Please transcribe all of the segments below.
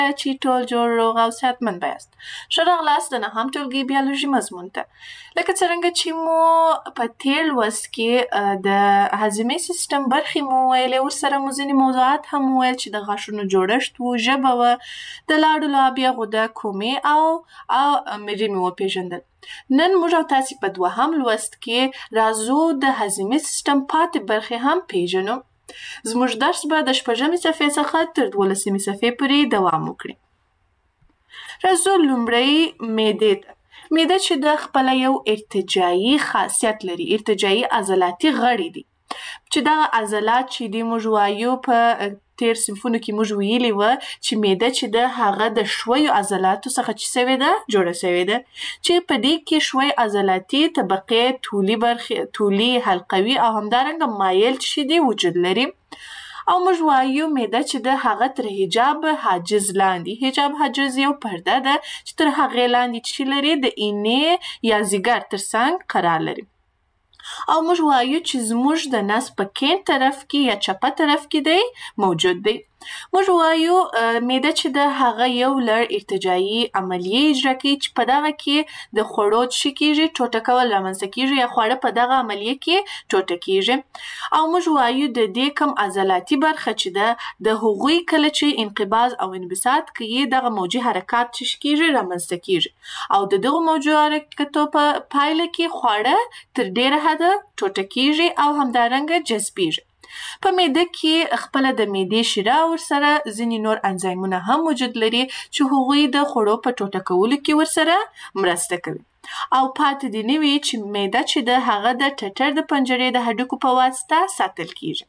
چې ټول جوړ روغ او صحتمند بیاست. ښه راغلاست د نهم ټولګي بیولوژي مضمون ته. لکه څرنګه چې مو په تېر لوست کې د هاضمې سیستم برخې مو وویلې، ورسره مو ځینې موضوعات هم وویل چې د غاښونو جوړښت و، ژبه وه، د لاړو لابیه غده، کومې او مرۍ مې وپېژندل. نن موږ او تاسې په دوهم لوست کې راځو د هاضمې سیستم پاتې برخې هم پېژنو. زموږ درس به د 6مې صفحې څخه تر 12مې صفحې پورې دوام وکړي. راځو لومړی معدې ته. معده چې د خپله یو ارتجاعي خاصیت لري، ارتجاعي عضلاتي غړي دي، چې دغه عضلات چې دي موږ وایو په تېر صنفونو کې موږ ویلي وه چې معده چې ده هغه د ښویو عضلاتو څخه چې سوې ده جوړه سوې ده، چې په دې کې ښوی عضلاتي طبقې، طولي برخې، طولي، حلقوي او همدارنګه مایل چې دي وجود لري. او موږ وایو معده چې ده هغه تر حجاب حاجز لاندې، حجاب حاجز یو پرده ده چې تر هغې لاندې چې لري د اینې یا ځیګر تر څنګ قرار لري. او موږ وایو چې زموږ د نس په کیڼ طرف کې یا چپه طرف کې دی موجود دی. موږ وایو معده چې ده هغه یو لړ ارتجاعي عملیې اجرا کوي چې په دغه کې د خوړو څه کېږي، ټوټه کول رامنځته کېږي یا خواړه په دغه عملیې کې ټوټه کېږي. او موږ وایو د دې کوم عضلاتي برخه چې ده د هغوی کله چې انقباض او انبساط کوي دغه موجي حرکات څه کېږي رامنځته کېږي، او د دغو موجي حرکتو په پایله کې خواړه تر ډېره حده ټوټه کېږي او همدارنګه جذبېږي. په معده کې خپله د معدې شیره ورسره ځینې نور انزایمونه هم وجود لري چې هغوی د خوړو په ټوټه کولو کې ورسره مرسته کوي. او پاتې دې نه وي چې معده چې ده هغه د ټټر د پنجرې د هډوکو په واسطه ساتل کېږي.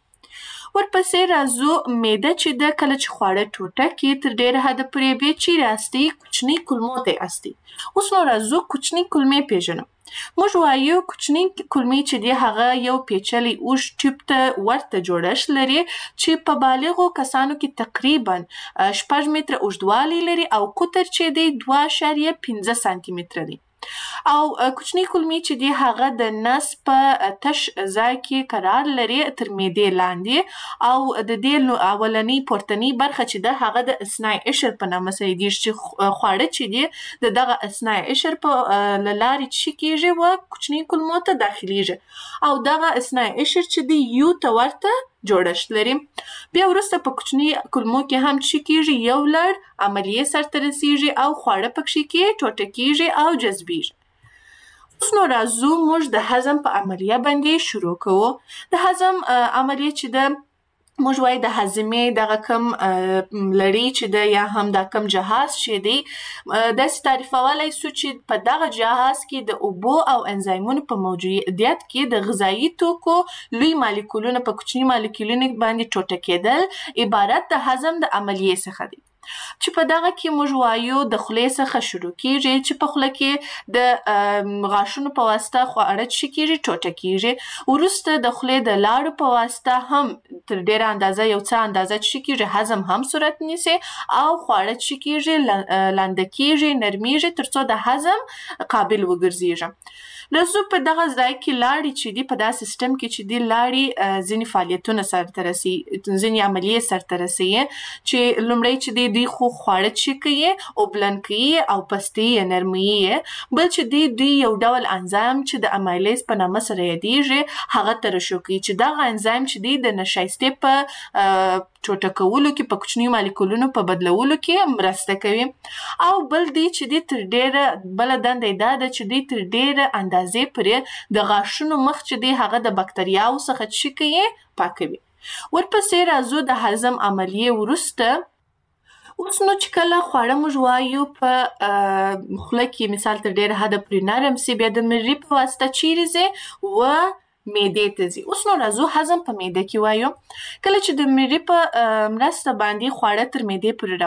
ورپسې راځو معده چې ده کله چې خواړه ټوټه کړي تر ډېره حده پورې بیا چیرې استي؟ کوچنۍ کولمو ته استي. اوس نو راځو کوچنۍ کولمې پېژنو. موږ وایو کوچنۍ کولمې چې دی هغه یو پیچلی اوږد ټیوب ته ورته جوړښت لري چې په بالغو کسانو کې تقریبا 6 متره اوږدوالی لري او قطر چې دی 2.15 سانتي متره دی. او کوچنۍ کولمې چې دی هغه د نس په تش ځای کې قرار لري تر معدې لاندې، او د دې اولنۍ پورتنۍ برخه چې ده هغه د اثنای عشر په نامه سره یادېږي چې خواړه چې دي د دغه اثنای عشر په له لارې څه کېږي و کوچنۍ کولمو ته داخلیږي، او دغه اثنای عشر چې دی یو ته ورته جوړښت لري. بیا وروسته په کوچنۍ کولمو کې هم څه کېږي، یو لړ عملیې سرته رسېږي او خواړه پکښې کې ټوټه کېږي او جذبېږي. اوس نو راځو موږ د هضم په عملیه باندې شروع کوو. د هضم عملیه چې ده موږ وایو د هاضمې دغه کم لړۍ چې ده یا هم دا کم جهاز چې دی داسې تعریفولی سو چې په دغه جهاز کې د اوبو او انزایمونو په موجودیت کې د غذایي توکو لوی مالیکولونه په کوچني مالیکولونو باندې ټوټه کېدل عبارت د هضم د عملیې څخه دی، چې په دغه کې موږ وایو د خولې څخه شروع کېږي چې په خوله کې د غاښونو په واسطه خواړه څه کېږي ټوټه کېږي. وروسته د خولې د لاړو په واسطه هم تر ډېره اندازه یو څه اندازه څه کېږي هضم هم صورت نیسي او خواړه څه کېږي لانده کېږي، نرمېږي تر څو د هضم قابل وګرځېږي. راځو په دغه ځای کې لاړې چې دي په دا سیستم کې چې دي لاړې ځینې فعالیتونه سرته رسوي، ځینې عملیې سرته رسوي چې لومړی چې دی دوی خو خواړه څه کوي اوبلن کوي او پستې یې نرموي یې، بل چې دوی یو ډول انزایم چې د امایلیز په نامه سره یادېږي هغه ترشح کوي چې دغه انزایم چې دی د نشایستې په ټوټه کولو کې په کوچنیو مالیکولونو په بدلولو کې مرسته کوي. او بل دی چې دی تر ډېره بله دنده یې دا ده چې دی تر ډېره اندازې پورې د غاښونو مخ چې دی هغه د بکتریاوو څخه څه کوي پاکوي. ورپسې راځو د هضم عملیې وروسته. اوس نو چې کله خواړه موږ وایو په خوله کې مثال تر ډېره حده پورې نرم سي بیا د مرۍ په واسطه چیرې ځي و معدې ته ځي. اوس نو راځو هضم په معده کې وایو. کله چې د مرۍ په مرسته باندې خواړه تر معدې پورې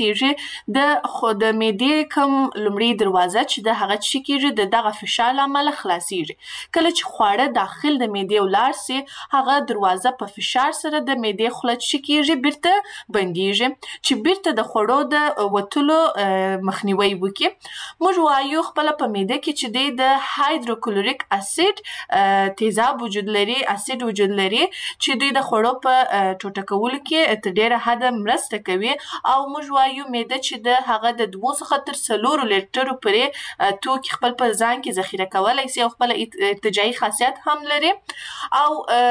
راورسېږي د معدې کوم لومړۍ دروازه چې ده هغه څه کېږي د دغه فشار له امله خلاصېږي. کله چې خواړه داخل د معدې ولاړ سي هغه دروازه په فشار سره د معدې خوله څه کېږي بیرته بندېږي چې بیرته د خوړو د وتلو مخنیوی وکړي. موږ وایو خپله په معده کې چې دی د هایدروکلوریک اسید تیزاب تیزاب وجود لري، اسید وجود لري چې دوی د خوړو په ټوټه کولو کې تر ډېره حده مرسته کوي او موږ وایو معده چې د هغه د 2 څخه تر 4 لیټرو پورې توکي خپل په ځان کې ذخیره کولی سي او خپل ارتجاعي خاصیت هم لري. او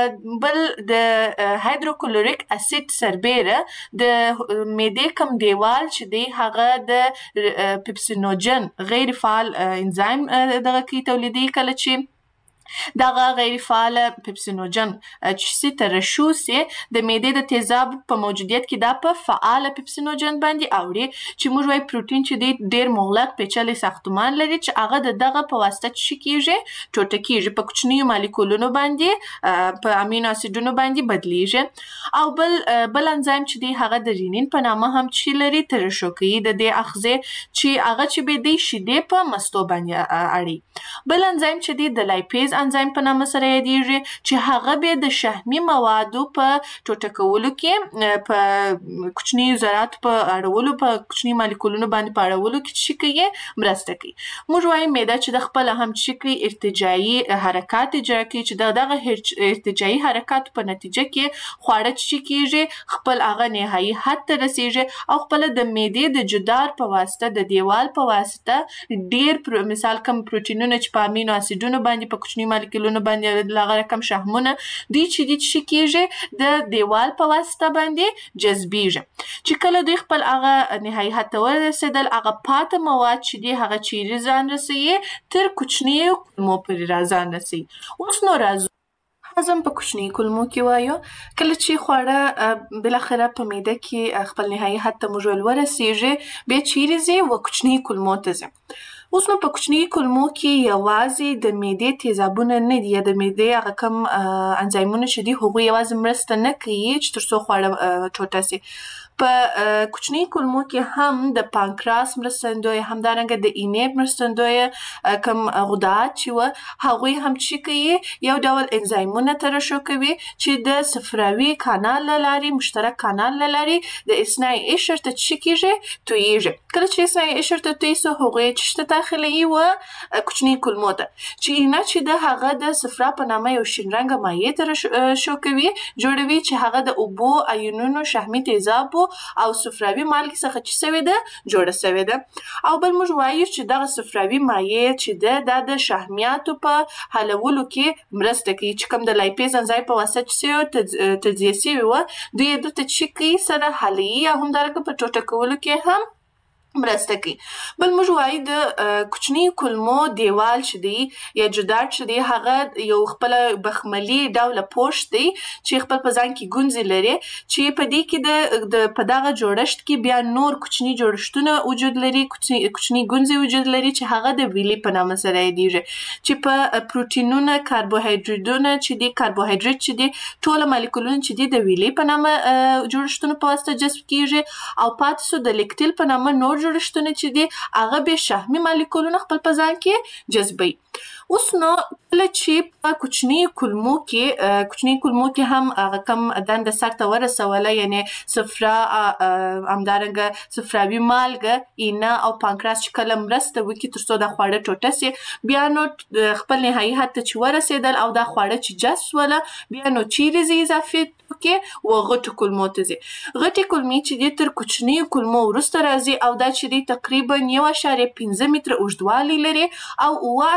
بل د هایدروکلوریک اسید سربیره د معدې کوم دیوال چې دی هغه د پیپسینوجن غیر فعال انزایم دغه کې تولیدي کله چې دغه غیر فعال پیپسینوجن چې ترشح سي د معدې د تیزاب په موجودیت کې دا په فعال پیپسینوجن باندې اوړي چې موږ وايي پروتین چې دی ډیر مغلق پیچلي ساختمان لري چې هغه دغه په واسطه چې کیږي ټوټه کیږي په کوچنیو مالیکولونو باندې په امینو اسیدونو باندې بدلیږي. او بل انزایم چې دی هغه د رینین په نامه هم چې لري ترشح کوي د دې اغذیه چې هغه چې به دی شیدې په مستو باندې اړي. بل انزایم چې دی د لایپیز انزایم په نامه سره یادیږي چې هغه به د شحمي موادو په ټوټه کولو کې په کوچني ذرات په اړولو په کوچني مالیکولونو باندې په اړولو کې چې کوي مرسته کوي. موږ وایو معده چې د خپل هم چې کوي ارتجاعي حرکات اجرا کوي چې دغه ارتجاعي حرکات په نتیجه کې خواړه چې کیږي خپل هغه نهایي حد ته رسیږي او خپل د معدې د جدار په واسطه د دیوال په واسطه ډیر مثال کم پروتینونه چې په امینو اسیدونو باندې په کوچني مالیکولونو باندې لغه رقم شحمونه دوی چې کیږي د دیوال په واسطه باندې جذبیږي چې کله دوی خپل هغه نهایي حد ته ورسېدل هغه پاته مواد چې دی هغه چیرې ځان رسوي تر کوچني کولمو پورې ځان رسوي. اوس نو راځو هضم په کوچني کولمو کې وایو کله چې خواړه بالاخره په معده کې خپل نهایي حد ته موږ ورسیږي بیا چیرې ځي و کوچني کولمو ته ځي. اوس نو په کوچني کولمو کې یوازې د معدې تیزابونه نه دي یا د معدې هغه کوم انزایمونه چې دي هغوی یوازې مرسته نه کوي چې تر څو خواړه ټوټه سي. په کوچني کولمو کې هم د پانکراس مرستندوی همدارنګه د اینې مرستندوی کوم غدات چې و هغوی هم چې کوي یو ډول انزایمونه ترشح کوي چې د صفراوي کانال له لارې مشترک کانال له لارې د اثناء قشر ته چې کیږي تویږي. کله چې اثناء قشر ته توی سو هغوی چې داخلي و کوچني کولمو ته چې نه چې د هغه د صفرا په نامه یو شین رنګه مایع ترشح کوي جوړوي چې هغه د اوبو ایونونو شحمي تیزابو او صفراوي مالګې څخه چې سوې ده جوړه سوې ده. او بل موږ وایو چې دغه صفراوي مایع چې ده د شحمیاتو په حلولو کې مرسته کوي چې کوم د لایپیز انزایم په واسطه چې تجزیه سوي و دوی دلته چې کوي سره حلوي او همدارنګه په ټوټه کولو کې هم مرسته کوي. بل موږ وایو د کوچني کولمو دیوال چې دی یا جدار چې دی هغه یو خپل بخملي ډوله پوښ دی چې خپل په ځان کې ګونځې لري چې په دې کې د په دغه جوړښت کې بیا نور کوچني جوړښتونه وجود لري کوچني ګونځې وجود لري چې هغه د ویلي په نامه سره یادیږي چې په پروتینونه کاربوهایډریټونه چې دی کاربوهایډریټ چې دی ټول مالیکولونه چې دی د ویلي په نامه جوړښتونو په واسطه جذب کیږي او پاتې سو د لیکټیل په نامه نور جوړښتونه چې دي هغه به شحمي مالیکولونه خپل په ځان کې جذبوي. اوس نو کله چې په کوچني کولمو کې هم هغه کم دنده سرته ورسوله یعنی صفرا همدارنګه صفراوي مالګه اینه او پانکراس چې کله مرسته وکړي تر څو دا خواړه ټوټه سي بیا نو خپل نهایي حد ته چې ورسېدل او دا خواړه چې جذب سوله بیا نو چیرې ځي اضافي توکي و غټو کولمو ته ځي. غټې کولمې چې دي تر کوچني کولمو وروسته راځي او دا چې دی تقریبا 1.5 متره اوږدوالی لري او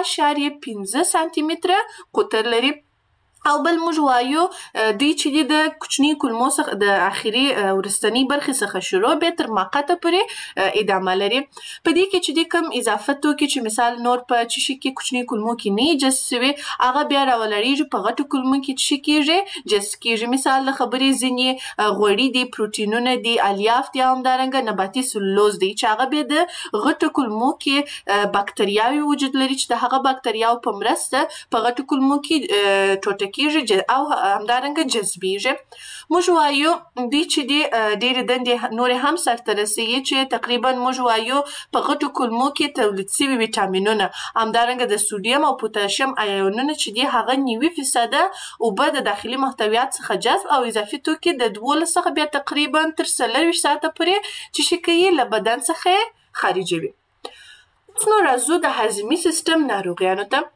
9.5 سانتي متره قطر لري. او بل موږ وایو دوی چې دي د کوچني کولمو څخه د اخري وروستنۍ برخې څخه شروع بیا تر ماقته پورې ادامه لري. په دې کې چې دي کوم اضافه توکي چې مثال نور په چشي کې کوچني کولمو کې نه جذب سوي هغه بیا راولړیږي په غټو کولمو کې چې کیږي جذب کیږي. مثال د خبرې ځینې غوړي دي پروتینونه دي الیاف دي همدارنګه نباتي سلوز دي چې هغه بیا د غټو کولمو کې باکتریاوي وجود لري چې د هغه باکتریاوو په مرسته په غټو کولمو کې ټوټه کیږي او همدارنګه جذبیږي. موږ وایو دوی چې دي ډېرې دندې نورې هم سرته رسوي چې تقریبا موږ وایو په غټو کولمو کې تولید سوي ویټامینونه همدارنګه د سودیم او پوتاشیم آیونونه چې دي هغه 90% اوبه د داخلي محتویات څخه جذب او اضافي توکي د 12 څخه بیا تقریبا تر 24 ساعته پورې چې شي کوي له بدن څخه خارجوي. اوس نو راځو د هضمي سیستم ناروغیانو ته.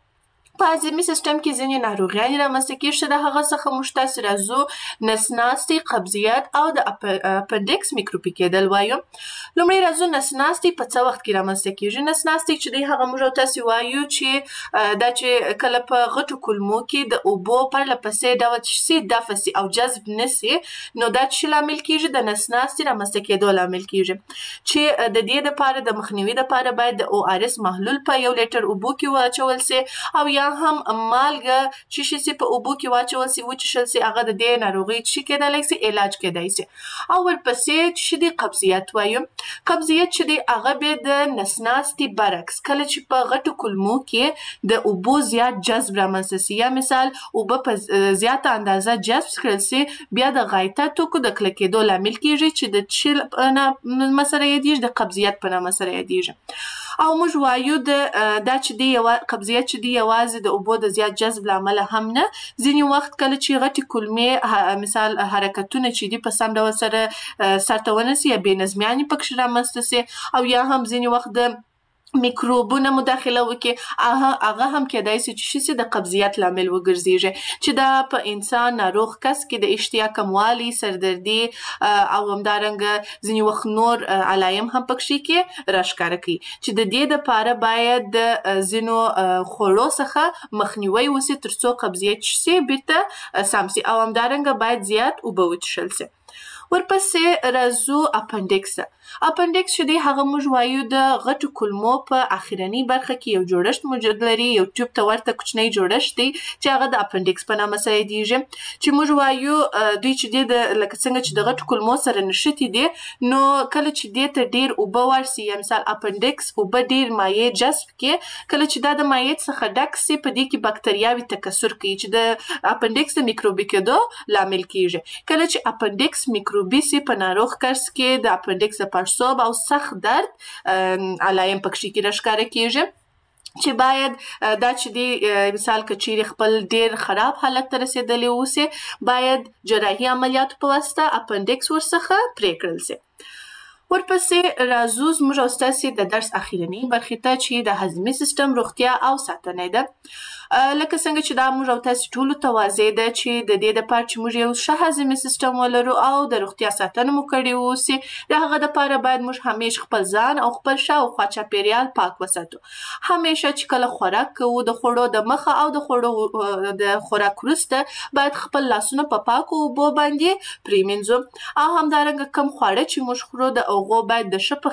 په هضمي سیستم کې ځینې ناروغیانې رامنځته کېږي چې د هغه څخه موږ تاسې راځو نسناستې، قبضیت او د اپنډکس میکروبي کېدل وایو. لومړی راځو نسناستې په څه وخت کې رامنځته کېږي. نسناستې چې دی هغه موږ او تاسې وایو چې دا چې کله په غټو کولمو کې د اوبو پرله پسې ډول شي دفع سي او جذب نه سي، نو دا چې لامل کېږي د نسناستې رامنځته کېدو لامل کېږي، چې د دې دپاره د مخنیوي دپاره باید د ORS محلول په 1 لیټر اوبو کې واچول سي او یا هم مالګه چې شي سي په اوبو کې واچول سي، وچښل سي، هغه د دې ناروغۍ چې کېدلی سي علاج کېدای سي. او ورپسې چې دی قبضیت وایو. قبضیت چې دی هغه بیا د نسناستې برعکس کله چې په غټو کولمو کې د اوبو زیات جذب رامنځته سي، یا مثال اوبه په زیاته اندازه جذب کړل سي، بیا د غایطه توکو د کلکېدو لامل کېږي چې د څه په نامه سره یادېږي، د قبضیت په نامه سره یادېږي. او موږ وایو دا چې دی قبضیت چې دی یوازې د اوبو د زیات جذب له امله هم نه، ځینې وخت کله چې غټې کولمې مثال حرکتونه چې دي په سم ډول سره سرته ونرسي یا بې نظمیانې پکښې رامنځته سي، او یا هم ځینې وخت د میکروبونه مداخله وکړي، هغه هم کېدای سي چې شي د قبضیت لامل وګرځېږي، چې دا په انسان ناروغ کس کې د اشتها کموالی، سردردي او همدارنګه ځینې وخت نور علایم هم پکښې کې راښکاره کوي، چې د دې دپاره باید د ځینو خوړو څخه مخنیوی وسي تر څو قبضیت چې سي بیرته سم سي، او همدارنګه باید زیات اوبه وڅښل سي. ورپسې راځو اپنډکس. اپنډکس چې دی هغه موږ وایو د غټو کولمو په اخرنۍ برخه کې یو جوړښت موجود لري، یو ټیوب ته ورته کوچنی جوړښت دی چې هغه د اپنډکس په نامه سره یادېږي، چې موږ وایو دوی چې دی لکه څنګه چې د غټو کولمو سره نښتي دي، نو کله چې دې ته ډېر اوبه ورسي، یا مثال اپنډکس اوبه ډېر مایع جذب کړي، کله چې دا د مایع څخه ډک سي په دې کې بکتریاوې تکثر کوي چې د اپنډکس د میکروبي کېدو لامل کېږي. کله چې اپنډکس میکروبي سي په ناروغ کس کې د اپنډکس پړسوب او سخت درد علایم پکښې کې راښکاره کېږي، چې باید دا چې دی مثال که چیرې خپل ډېر خراب حالت ته رسېدلی اوسي، باید جراحي عملیاتو په واسطه اپنډکس ورڅخه پرې کړل سي. ورپسې راځو زموږ او ستاسې د درس اخرنۍ برخې ته چې د هضمي سیستم روغتیا او ساتنه ده. لکه څنګه چې دا موږ او تاسې ټولو ته واضح ده چې د دې دپاره چې موږ یو ښه هضمي سیستم ولرو او د روغتیا ساتنه مو کړې واوسي، د هغه دپاره باید موږ همیش خپل ځان او خپل شاوخوا چاپېریال پاک وساتو. همیشه چې کله خوراک کوو، د خوړو د مخه او د خوراک وروسته باید خپل لاسونه په پاکو اوبو باندې پرېمینځو، او همدارنګه کم خواړه چې موږ خورو د هغو باید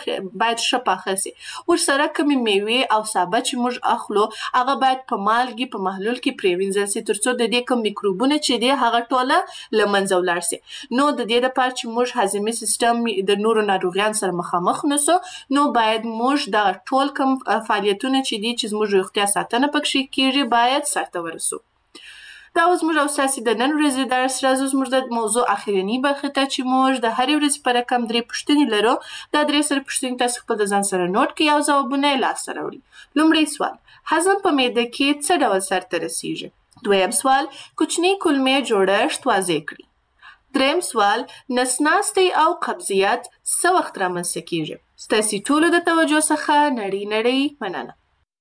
ښه پاخه سي. ورسره کمې میوې او سابه چې موږ اخلو هغه باید په مالګې په محلول کې پرېوینځل سي، تر څو د دې کوم میکروبونه چې دي هغه ټوله له منځه ولاړ سي. نو د دې دپاره چې موږ هضمي سیستم د نورو ناروغیانو سره مخامخ نسو، نو باید موږ دغه ټول کوم فعالیتونه چې دي چې زموږ روغتیا ساتنه پکښې کېږي باید سرته ورسو. دا اوس موږ او ستاسې د نن ورځې درس راځو زموږ د موضوع اخرنۍ برخې ته، چې موږ د هرې ورځې په رقم 3 پوښتنې لرو. دا 3 سره پوښتنې تاسې خپل د ځان سره نوټ کړئ او ځوابونه یې لاسته راوړئ. لومړی سوال: هضم په معده کې څه ډول سرته رسیږي؟ دویم سوال: کوچنۍ کولمې جوړښت واضح کړئ. دریم سوال: نسناستې او قبضیت څه وخت رامنځته کېږي؟ ستاسې ټولو د توجه څخه نړۍ مننه.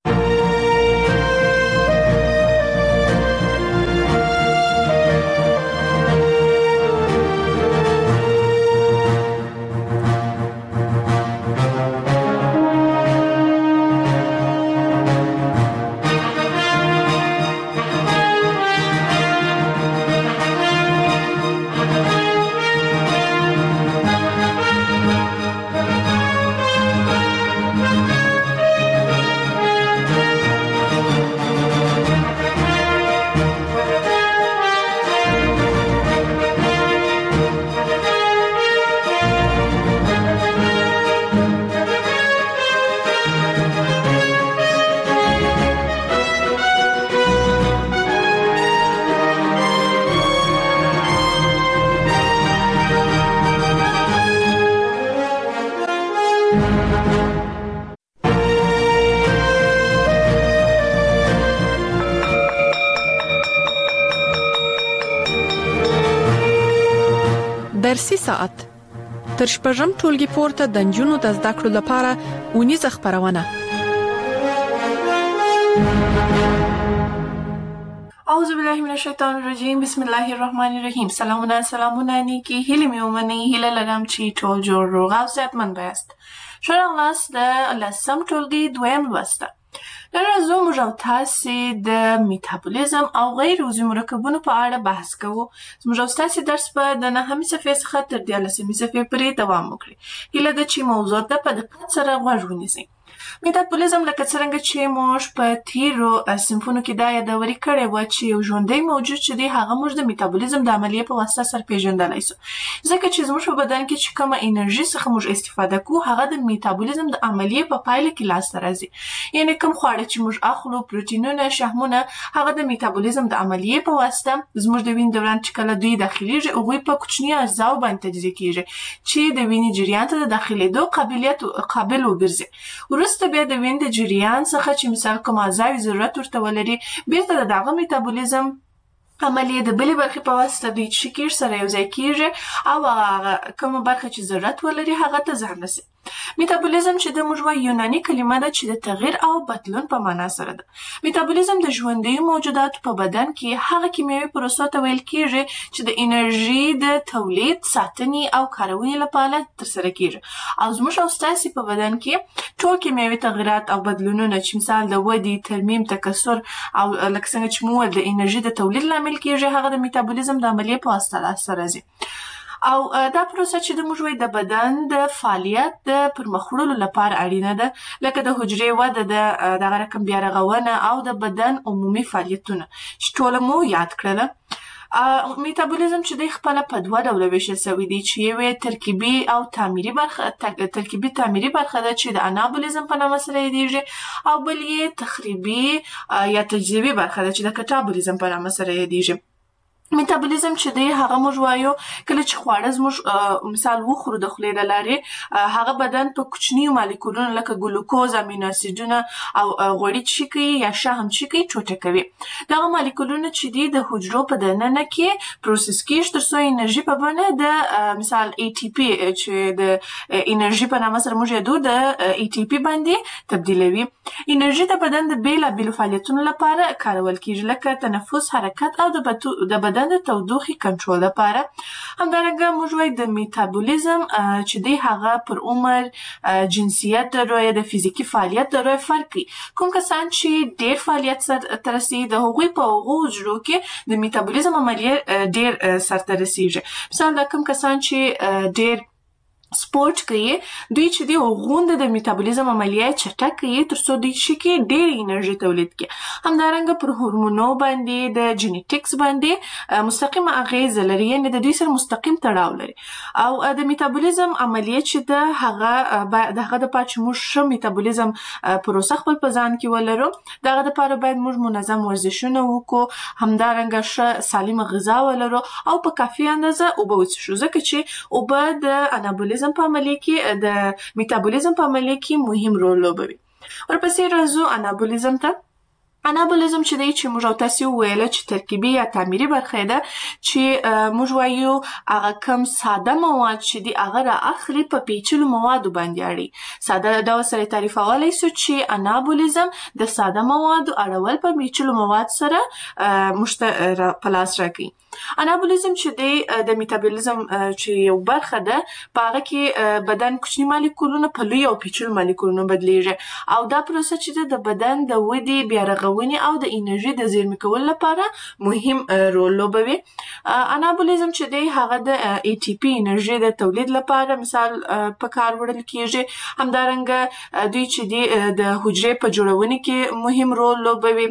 درسي ساعت تر شپږم ټولګي پورته د نجونو د زده کړو لپاره اونیزه خپرونه. اعوذ بالله من الشیطان الرجیم بسم الله الرحمن الرحیم. سلامونه نیکی هیلې مې ومنئ. هیله لرم چې ټول جوړ روغ او صحتمند بایاست. ښه راغلاست د 10م ټولګي 2م لوست ته. نن ورځ موږ او تاسې د میتابولیزم او غیر عضوي مرکبونو په اړه بحث کوو. زموږ او ستاسې درس به د 9مې صفحې څخه تر 14مې صفحې پورې دوام وکړي. هیله ده چې موضوع ته په دقت سره غوږ ونیسئ. میتابولیزم لکه څرنګه چې موږ په تیرو صنفونو کې دا یادوري کړې وه چې یو ژوندی موجود چې دی هغه موږ د میتابولیزم د عملیې په واسطه سره پیژندلی سو، ځکه چې زموږ په بدن کې چې کومه انرژي څخه موږ استفاده کوو هغه د میتابولیزم د عملیې په پایله کې لاسته راځي. یعنې کوم خواړه چې موږ اخلو، پروټینونه، شحمونه، هغه د میتابولیزم د عملیې په واسطه زموږ د وینې دوران چې کله دوی داخلیږي هغوی په کوچني اجزاو باندې تجزیه کیږي چې د وینې جریان ته د داخلېدو قابل وګرځي. وروسته بیا د وینې د جریان څخه چې مثال کوم اعضاوي ضرورت ورته ولري بیرته د دغه میتابولیزم عملیې د بلې برخې په واسطه دوی چې کېږي سره یو ځای کېږي او هغه کومه برخه چې ضرورت ولري هغه ته ځان رسي. میتابولیزم چې د موږ وایو یوناني کلمه ده چې د تغییر او بدلون په معنا سره ده. میتابولیزم د ژوندیو موجوداتو په بدن کې هغه کیمیاوي پروسو ته ویل کېږي چې د انرژي د تولید، ساتنې او کارونې لپاره ترسره کېږي. او زموږ او ستاسې په بدن کې ټول کیمیاوي تغییرات او بدلونونه چې مثال د ودې، ترمیم، تکثر او لکه څنګه چې مو وویل د انرژي د تولید لامل کېږي هغه د میتابولیزم د عملیې په واسطه لاسته راځي. او دا پروسه چې د موږ وایو د بدن د فعالیت د پرمخ وړلو لپاره اړینه ده، لکه د حجرې وده ده، دغه رقم بیا رغونه او د بدن عمومي فعالیتونه چې ټوله مو یاد کړله. میتابولیزم چې دی خپله په دوه ډوله ویشل سوی دی چې یوې ترکیبي او تعمیري برخه ده چې د انابولیزم په نامه سره یادیږي او بل یې تخریبي یا تجزیوي برخه ده چې د کټابولیزم په نامه سره یادیږي. میتابولیزم چې دی هغه موږ وایو کله چې خواړه زموږ مثال وخورو د خولې له لارې هغه بدن په کوچنیو مالیکولونو لکه ګلوکوز، امینو اسیدونه او غوړي چې کوي یا شحم چې کوي ټوټه کوي. دغه مالیکولونه چې دي د حجرو په دننه کې پروسس کېږي تر څو انرژي په بڼه د مثال ATP چې د انرژي په نامه سره موږ یادو د ATP باندې تبدیلوي. انرژي د بدن د بېلابېلو فعالیتونو لپاره کارول کېږي لکه تنفس، حرکت او د بدن د تودوخې کنټرول لپاره. همدارنګه موږ وایو د میتابولیزم چې دی هغه پر عمر، جنسیت د رویه، د فزیکي فعالیت د رویه فرق کوي. کوم کسان چې ډیر فعالیت سرته رسیږي د هغوی په هغو حجرو کې د میتابولیزم عملیه ډیر سرته رسیږي. مثال دا کوم کسان چې ډیر سپورت کوي دوی چې دی غونډه د میتابولیزم عملیه چټک کوي تر څو دوی چې کې ډېر انرژي تولید کړي. همدارنګه پر هورمونو باندې د جینیټکس باندې مستقیمه اغیزه لري، یعنې د دوی سره مستقیم تړاو لري. او د میتابولیزم عملیه چې ده هغه د هغه دپاره چې موږ ښه میتابولیزم پروسه خپل په ځان کې ولرو د هغه دپاره باید موږ منظم ورزشونه وکړو، همدارنګه ښه سالمه غذا ولرو او په کافي اندازه اوبه وڅښو، ځکه چې اوبه د انابولیزم په عملیه کې د میتابولیزم په عملیه کې مهم رول لوبوي. ورپسې راځو انابولیزم ته. انابولیزم چې دی چې موږ او تاسې وویله چې ترکیبي یا تعمیري برخه ده چې موږ وایو هغه کم ساده مواد چې دي هغه رااخلي په پیچلو موادو باندې اړوي. ساده ډول سره تعریفولی سو چې انابولیزم د ساده موادو اړول په پیچلو مواد سره موږ ته په لاس راکوي. انابولیزم چې دی د میتابولیزم چې یو برخه ده په هغه کې بدن کوچني مالیکولونه په لوی او پیچلو مالیکولونو بدلیږي او دا پروسه چې ده د بدن د ودې، بیا رغونې او د انرژي د زیرمې کولو لپاره مهم رول لوبوي. انابولیزم چې دی هغه د ATP انرژي د تولید لپاره مثال په کار وړل کېږي. همدارنګه دوی چې دی د حجرې په جوړونې کې مهم رول لوبوي.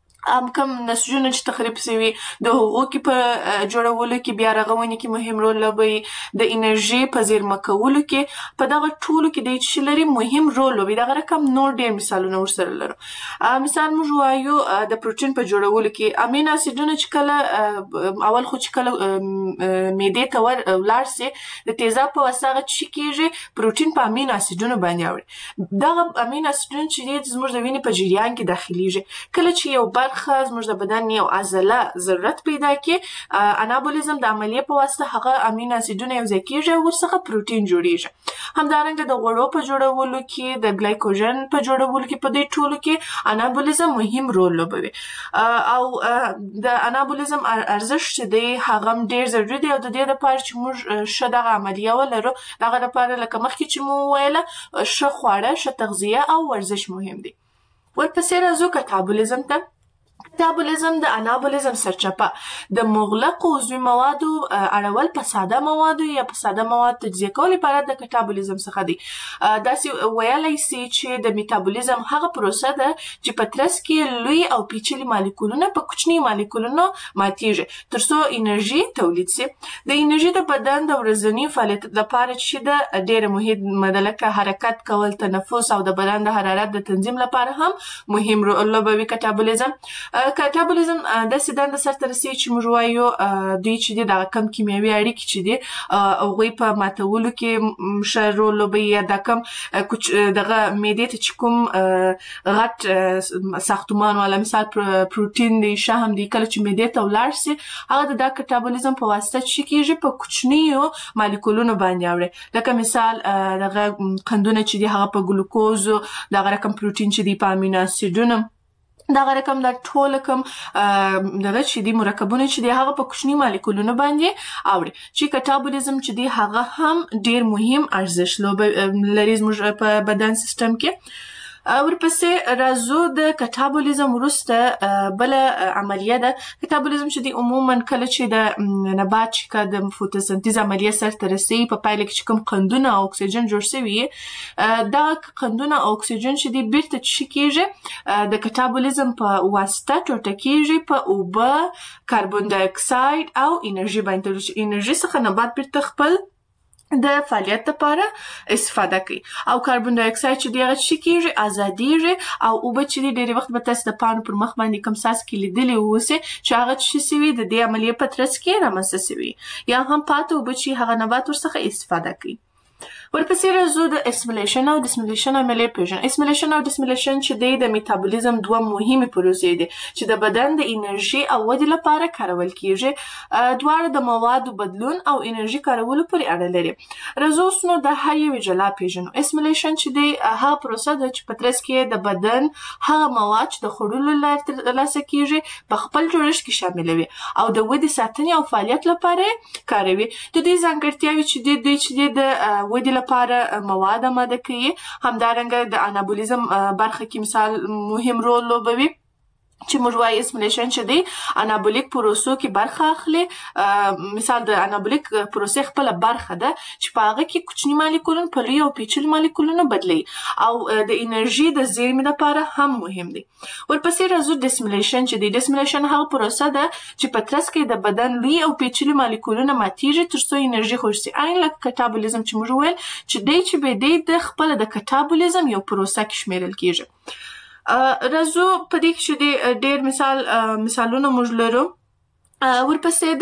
کم نسجونه چې تخریب سوي د هغو کې په جوړولو کې، بیا رغونې کې مهم رول لوبوي، د انرژي په زیرمه کولو کې، په دغه ټولو کې دی چې لري مهم رول لوبوي. دغه رقم نور ډېر مثالونه ورسره لرو. مثال موږ وایو د پروټین په جوړولو کې امینو اسیدونه چې کله اول خو چې کله معدې ته ولاړ سي د تیزاب په واسطه هغه چې کېږي پروټین په امینو اسیدونو باندې اوړي. دغه امینو اسیدونه چې دي زموږ د وینې په جریان کې داخلیږي. کله چې یو برخه برخه زموږ د بدن یو عضله ضرورت پیدا کړي، انابولیزم د عملیې په واسطه هغه امینو اسیدونه یو ځای کېږي او ورڅخه پروټین جوړیږي. همدارنګه د غوړو په جوړولو کې، د ګلایکوجن په جوړولو کې، په دې ټولو کې انابولیزم مهم رول لوبوي. او د انابولیزم ارزښت چې دی هغه هم ډېر ضروري دی او د دې لپاره چې موږ ښه دغه عملیه ولرو، دغه لپاره لکه مخکې چې مو وویله ښه خواړه، ښه تغذیه او ورزش مهم دی. ورپسې راځو کټابولیزم ته. کټابولیزم د انابولیزم سرچپه د مغلقو عضوي موادو اړول په ساده موادو یا په ساده مواد تجزیه کول عبارت د کټابولیزم څخه دی. داسې ویلی سي چې د میټابولیزم هغه پروسه ده چې په ترڅ کې لوی او پیچلي مالیکولونه په کوچني مالیکولونو ماتیږي ترڅو انرژي تولید سي. د انرژي د بدن د ورځني فعالیت لپاره چې د ډېره مهمه ده، لکه حرکت کول، تنفس او د بدن د حرارت د تنظیم لپاره هم مهم رول لوبوي کټابولیزم. کټابولیزم داسې دنده سرته رسوي چې موږ وایو دوی چې دي دغه کم کیمیاوي اړیکې چې دي هغوی په ماتولو کې ښه رول لوبوي، یا دا کم دغه معدې ته چې کوم غټ ساختمان والا مثال پروټین دی، شحم دی، کله چې معدې ته ولاړ سي هغه د کټابولیزم په واسطه چې کېږي په کوچنیو مالیکولونو باندې اوړي. لکه مثال دغه قندونه چې دي هغه په ګلوکوزو، دغه رقم پروټین چې دي په امینو اسیدونو، دغه رقم د ټوله کوم دغه چې دي مرکبونه چې دي هغه په کوچني مالیکولونو باندې اوړي. چې کټابولیزم چې دی هغه هم ډېر مهم ارزښت لري زموږ په بدن سیستم کې. ورپسې راځو د کټابولیزم وروسته بله عملیه ده. کټابولیزم چې دی عموما کله چې د نبات چې د فوتوسنتیز عملیه سرته رسوي په پایله کې چې کوم قندونه او اکسیجن جوړ شوي، دغه قندونه او اکسیجن چې دی بیرته څه کېږي د کټابولیزم په واسطه ټوټه کېږي په اوبه، کاربن دای اکساید او انرژي باندې. انرژي څخه نبات بیرته خپل د فعالیت لپاره استفاده کوي او کاربن دای اکساید چې دی هغه څه کېږي ازادیږي او اوبه چې دی ډېری وخت به تاسو د پاڼو پر مخ باندې کوم څاڅکي لیدلي اوسئ چې هغه څه سوي د دې عملیې په ترڅ کې رامنځته سوي، یا هم پاتې اوبه چې هغه نبات ورڅخه استفاده کوي. ورپسې راځو د اسمیلیشن او ډسمیلیشن عملیې پیژنو. اسمیلیشن او ډسمیلیشن چې دی د میټابولیزم دوه مهمې پروسې دي چې د بدن د انرژي او ودې لپاره کارول کېږي. دواړه د موادو بدلون او انرژي کارولو پورې اړه لري. راځو اوس نو د هر یوې جلا پیژنو. اسمیلیشن چې دی هغه پروسه ده چې په ترڅ کې د بدن هغه مواد چې د خوړلو له لارې ترلاسه کېږي په خپل جوړښت کې شاملوي او د ودې ساتنې او فعالیت لپاره یې کاروي. د دې ځانګړتیاوې چې دی دوی چې دی د ودې لپاره مواد آماده کوي. همدارنګه د انابولیزم برخه کې مثال مهم رول لوبوي چې موږ وایي اسمیلیشن چې دی انابولیک پروسو کې برخه اخلي. مثال د انابولیک پروسې خپله برخه ده چې په هغه کې کوچني مالیکولونه په لوی او پیچلي مالیکولونو بدلوي او د انرژي د زیرمې لپاره هم مهم دی. ورپسې راځو ډسمیلیشن چې دی. ډسمیلیشن هغه پروسه ده چې په ترڅ کې د بدن لوی او پیچلي مالیکولونه ماتیږي ترڅو انرژي خوشې سي. عین لکه کټابولیزم چې موږ ویل چې دی چې به دی د خپله د کټابولیزم یو پروسه کې شمیرل کېږي. راځو په دې کې چې دی ډېر مثالونه موږ لرو. ورپسې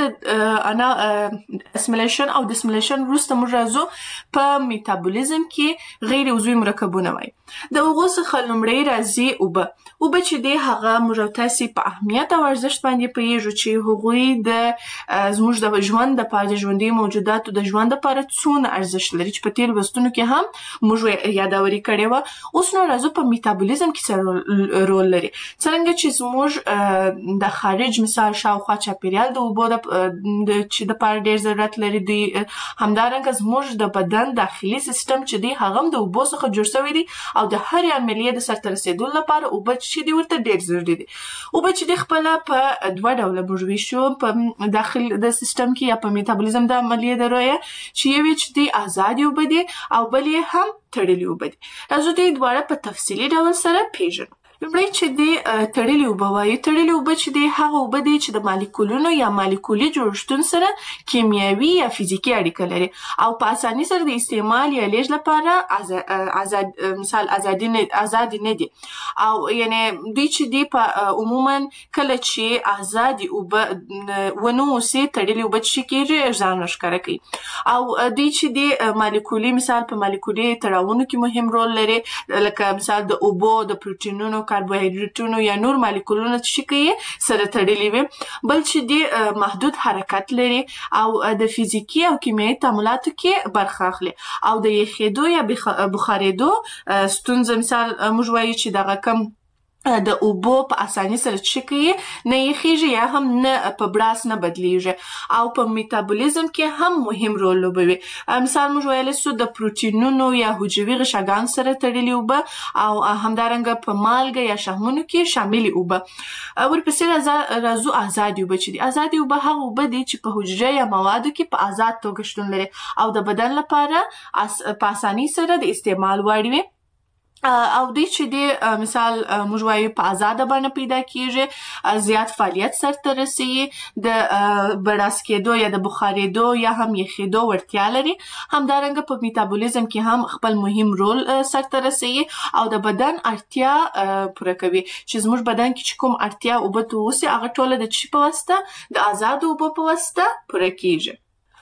د اسمیلیشن او ډسمیلیشن وروسته موږ راځو په میټابولیزم کې غیر عضوي مرکبونه وایي. د هغو څخه لومړی راځي اوبه. اوبه چې دی هغه موږ او تاسې په اهمیت او ارزښت باندې پوهېږو چې هغوی د زموږ د ژوند دپاره د ژوندي موجوداتو د ژوند دپاره څونه ارزښت لري چې په تېرو لوستونو کې هم موږ یادوري کړې وه. اوس نو راځو په میټابولیزم کې څه رول لري. څرنګه چې زموږ د خارج مثال شاوخوا چاپېریال د اوبو چې دپاره ډېر ضرورت لري دوی. همدارنګه زموږ د بدن داخلي سیستم چې دی هغه هم د اوبو څخه جوړ شوی دی او د هرې عملیې د سرته رسېدو لپاره اوبه چې دي ورته ډېر ضروري دي. اوبه چې دي خپله په دوه ډوله موږ ویشو په داخل د سیستم کې یا په میټابولیزم د عملیې د رویه چې یوې چې دي ازادې اوبه دي او بل یې هم تړلې اوبه دي. راځو دوی دواړه په تفصیلي ډول سره پیژنو. لومړی چې دی تړلې اوبه وایي. تړلې اوبه چې دی هغه اوبه دي چې د مالیکولونو یا مالیکولي جوړښتونو سره کیمیاوي یا فزیکي اړیکه لري او په اساني سره د استعمال یا لیږد لپاره مثال ازادې نه دي. او یعنې دوی چې دی په عموما کله چې ازادې اوبه ونه اوسي تړلې اوبه چې کېږي ځان ورښکاره کوي. او دوی چې دی مالیکولي مثال په مالیکولي تړاوونو کې مهم رول لري، لکه مثال د اوبو، د پروټینونو، کاربوهایډریټونو یا نور مالیکولونه چې کوي سره تړلي وي. بل چې دی محدود حرکت لري او د فزیکي او کیمیاوي تعاملاتو کې برخه اخلي او د یخېدو یا بخارېدو ستونزه مثال موږ وایو چې دغه کم د اوبو په اسانۍ سره چې کوي نه یخیږي یا هم نه په براس نه بدلیږي او په میتابولیزم کې هم مهم رول لوبوي. مثال موږ ویلی سو د پروټینونو یا حجروي غشاګانو سره تړلي اوبه او همدارنګه په مالګه یا شحمونو کې شاملي اوبه. ورپسې راځو ازادي اوبه چې دي. ازادي اوبه هغه اوبه دي چې په حجره یا موادو کې په آزاد توګه شتون لري او د بدن لپاره په اسانۍ سره د استعمال وړ وي او دوی چې دی مثال موږ وایو په آزاده بڼه پیدا کیږي، زیات فعالیت سرته رسوي، د بډاس کېدو یا د بخارېدو یا هم یخېدو وړتیا لري. همدارنګه په میتابولیزم کې هم خپل مهم رول سرته رسوي او د بدن اړتیا پوره کوي چې زموږ بدن کې چې کوم اړتیا اوبه ته اوسي هغه ټوله د چی په واسطه د آزادو اوبو په واسطه پوره کیږي.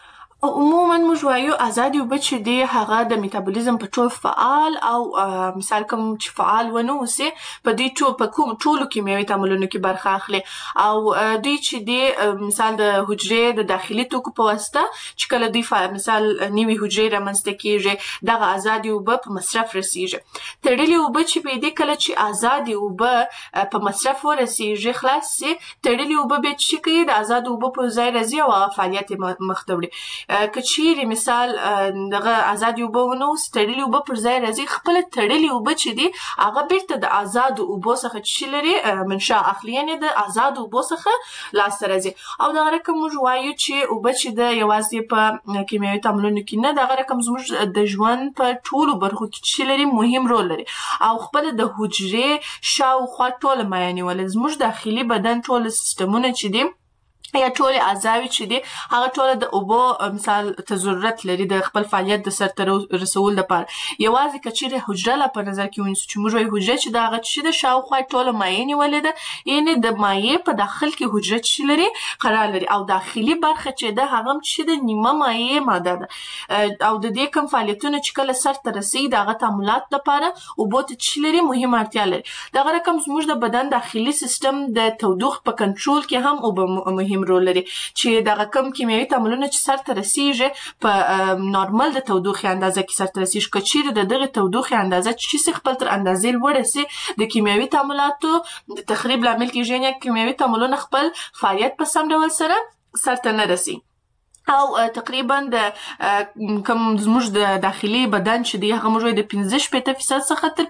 عموما موږ وایو ازادي اوبه چې دی هغه د میتابولیزم په ټول فعال او مثال کوم چې فعال ونه اوسي په دې په کوم ټولو کیمیاوي تعاملونو کې برخه اخلي او دوی چې دی مثال د حجرې د داخلي توکو په واسطه چې کله دوی مثال نوي حجرې رامنځته کیږي دغه ازادي اوبه په مصرف رسیږي. تړلي اوبه چې پیدا کله چې ازادي اوبه په مصرف ورسیږي خلاص سي تړلي اوبه به چې کوي د ازادو اوبو په ځای راځي او فعالیت مخ ته وړي. کچيري مثال دغه ازادي اوبه ونه اوس تړلي اوبه پر ځای راځي خپل تړلي اوبه چې دي هغه بیرته د آزادو اوبو څخه چې لري منشا اخلي یعنې د آزادو اوبو څخه لاسته راځي او دغه رقم موږ وایو چې اوبه چې د یوازې په کیمیاوي تعاملونو کې نه دغه رقم زموږ د ژوند په ټولو برخو کې چې لري مهم رول لري او خپل د حجرې شاوخوا ټوله مایع نیول زموږ داخلي بدن ټول سیستمونه چې دي یا ټول اعضاوي چې دي هغه ټول د اوبو مثال ته ضرورت لري د خپل فعالیت د سرته رسول لپاره. یوازې کچېرې حجره لا په نظر کې ونیسو چې موږ وایو حجره چې د هغه چې د شاوخوا ټوله مایع نیولې ده یعنې د مایع په داخل کې حجره چې لري قرار لري او داخلي برخه چې ده هغه چې د نیمه مایع ماده ده او د دې کوم فعالیتونه چې کله سرته رسي د هغه تعاملات لپاره اوبو ته چې لري مهم اړتیا لري. دغه رقم زموږ د بدن داخلي سیستم د تودوخې په کنټرول کې هم اوبه مهم رول لري چې دغه کم کیمیاوي تعاملونه چې سرته رسیږي په نورمال د تودوخې اندازه کې سرته رسیږي. که چیرې د دغه تودوخې اندازه چې خپل تر اندازې لوړه سي د کیمیاوي تعاملاتو د تخریب لامل کیږي یعنې کیمیاوي تعاملونه خپل فعالیت په سم ډول سره سرته نه رسي او تقریبا د کوم زموږ د داخلي بدن چې دی هغه موږ د 15% څخه تر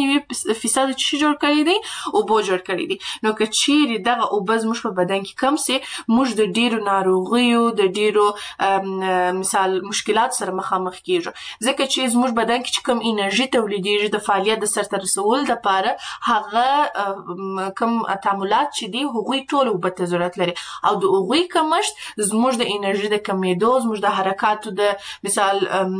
95% چې جوړ کړی دی اوبو جوړ کړی دی. نو که چیرې دغه اوبه زموږ په بدن کې کم سي موږ د ډیرو ناروغیو د ډیرو مثال مشکلات سره مخامخ کیږو ځکه چې زموږ بدن کې کوم انرژي تولیدېږي د فعالیت د سرته رسول لپاره هغه کوم تعاملات چې دی هغوی ټول اوبه ته ضرورت لري او د هغوی کمښت زموږ د انرژي کمیدو زموږ د حرکاتو د مثال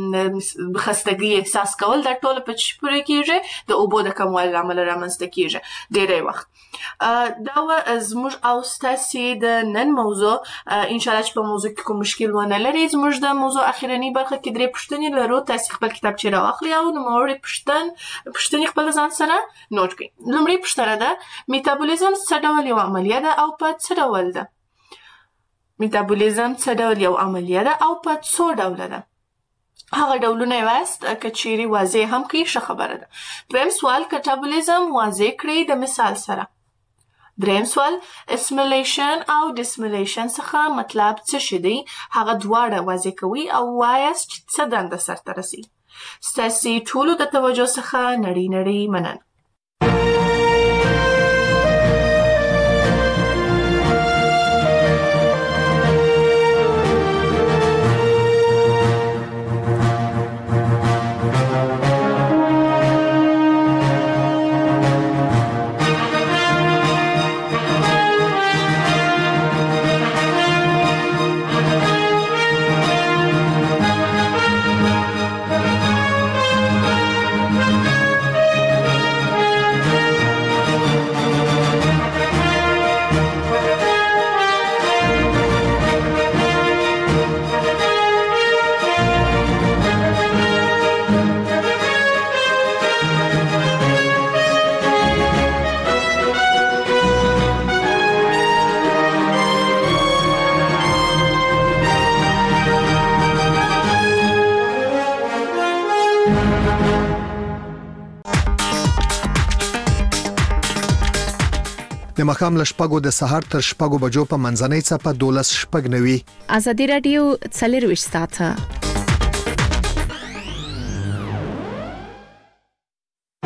خستګي احساس کول دا ټول په چی پوره کیږي د اوبو د کموالي له امله رامنځته کیږي ډیری وخت. دا زموږ او ستاسې د نن موضوع ان شاء الله چې په موضوع کې کوم مشکل ونه لري زموږ د موضوع اخرنی برخه کې درې پوښتنې لرو تاسې خپل کتابچې راواخلئ او نوموړې پوښتنې خپل ځان سره نوټ کړئ. لومړۍ پوښتنه ده میتابولیزم څه ډول یو عملیه ده او په څه ډول ده؟ میتابولیزم څه ډول یو عملیه ده او په څو ډوله ده؟ هغه ډولونه یې وایاست که چیرې واضح هم کړئ ښه خبره ده. دویم سوال کټابولیزم واضح کړئ د مثال سره. دریم سوال اسمیلیشن او ډسمیلیشن څخه مطلب څه شی دی؟ هغه دواړه واضح کوئ او وایاست چې څه دنده سرته رسي. ستاسې ټولو د توجه څخه نړۍ مننه. د مخام لشپګو د سهار تر شپګو بجو په منځنۍ صفه 12:09. ازادي رادیو 24 ساعته